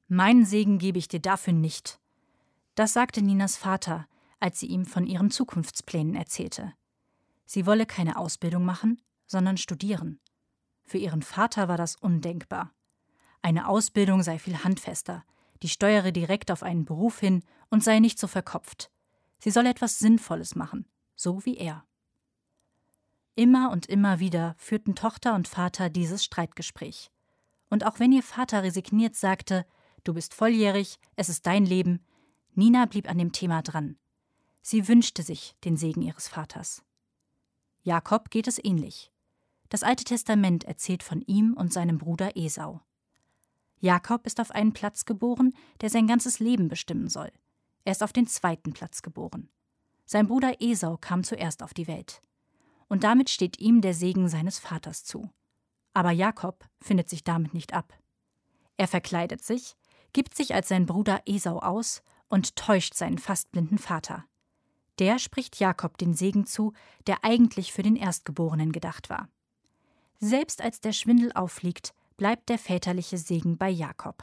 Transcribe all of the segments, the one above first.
»Meinen Segen gebe ich dir dafür nicht«, das sagte Ninas Vater, als sie ihm von ihren Zukunftsplänen erzählte. Sie wolle keine Ausbildung machen, sondern studieren. Für ihren Vater war das undenkbar. Eine Ausbildung sei viel handfester, die steuere direkt auf einen Beruf hin und sei nicht so verkopft. Sie solle etwas Sinnvolles machen, so wie er. Immer und immer wieder führten Tochter und Vater dieses Streitgespräch. Und auch wenn ihr Vater resigniert sagte, »Du bist volljährig, es ist dein Leben«, Nina blieb an dem Thema dran. Sie wünschte sich den Segen ihres Vaters. Jakob geht es ähnlich. Das Alte Testament erzählt von ihm und seinem Bruder Esau. Jakob ist auf einen Platz geboren, der sein ganzes Leben bestimmen soll. Er ist auf den zweiten Platz geboren. Sein Bruder Esau kam zuerst auf die Welt. Und damit steht ihm der Segen seines Vaters zu. Aber Jakob findet sich damit nicht ab. Er verkleidet sich, gibt sich als sein Bruder Esau aus und täuscht seinen fast blinden Vater. Der spricht Jakob den Segen zu, der eigentlich für den Erstgeborenen gedacht war. Selbst als der Schwindel auffliegt, bleibt der väterliche Segen bei Jakob.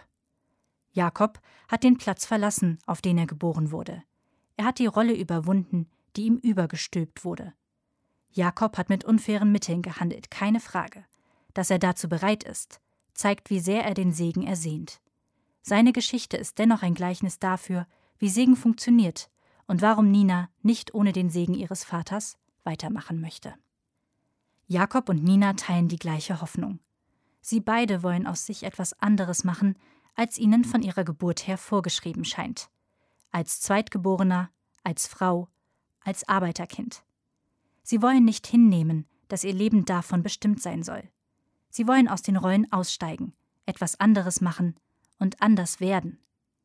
Jakob hat den Platz verlassen, auf den er geboren wurde. Er hat die Rolle überwunden, die ihm übergestülpt wurde. Jakob hat mit unfairen Mitteln gehandelt, keine Frage. Dass er dazu bereit ist, zeigt, wie sehr er den Segen ersehnt. Seine Geschichte ist dennoch ein Gleichnis dafür, wie Segen funktioniert und warum Nina nicht ohne den Segen ihres Vaters weitermachen möchte. Jakob und Nina teilen die gleiche Hoffnung. Sie beide wollen aus sich etwas anderes machen, als ihnen von ihrer Geburt her vorgeschrieben scheint. Als Zweitgeborener, als Frau, als Arbeiterkind. Sie wollen nicht hinnehmen, dass ihr Leben davon bestimmt sein soll. Sie wollen aus den Rollen aussteigen, etwas anderes machen und anders werden.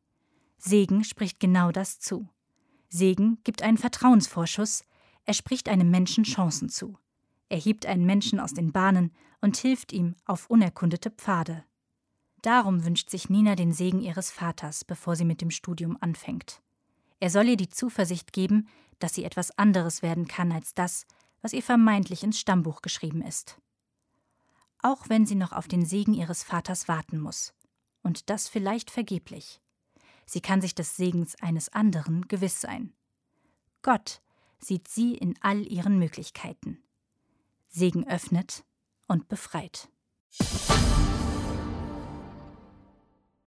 Segen spricht genau das zu. Segen gibt einen Vertrauensvorschuss, er spricht einem Menschen Chancen zu. Er hebt einen Menschen aus den Bahnen und hilft ihm auf unerkundete Pfade. Darum wünscht sich Nina den Segen ihres Vaters, bevor sie mit dem Studium anfängt. Er soll ihr die Zuversicht geben, dass sie etwas anderes werden kann als das, was ihr vermeintlich ins Stammbuch geschrieben ist. Auch wenn sie noch auf den Segen ihres Vaters warten muss. Und das vielleicht vergeblich. Sie kann sich des Segens eines anderen gewiss sein. Gott sieht sie in all ihren Möglichkeiten. Segen öffnet und befreit.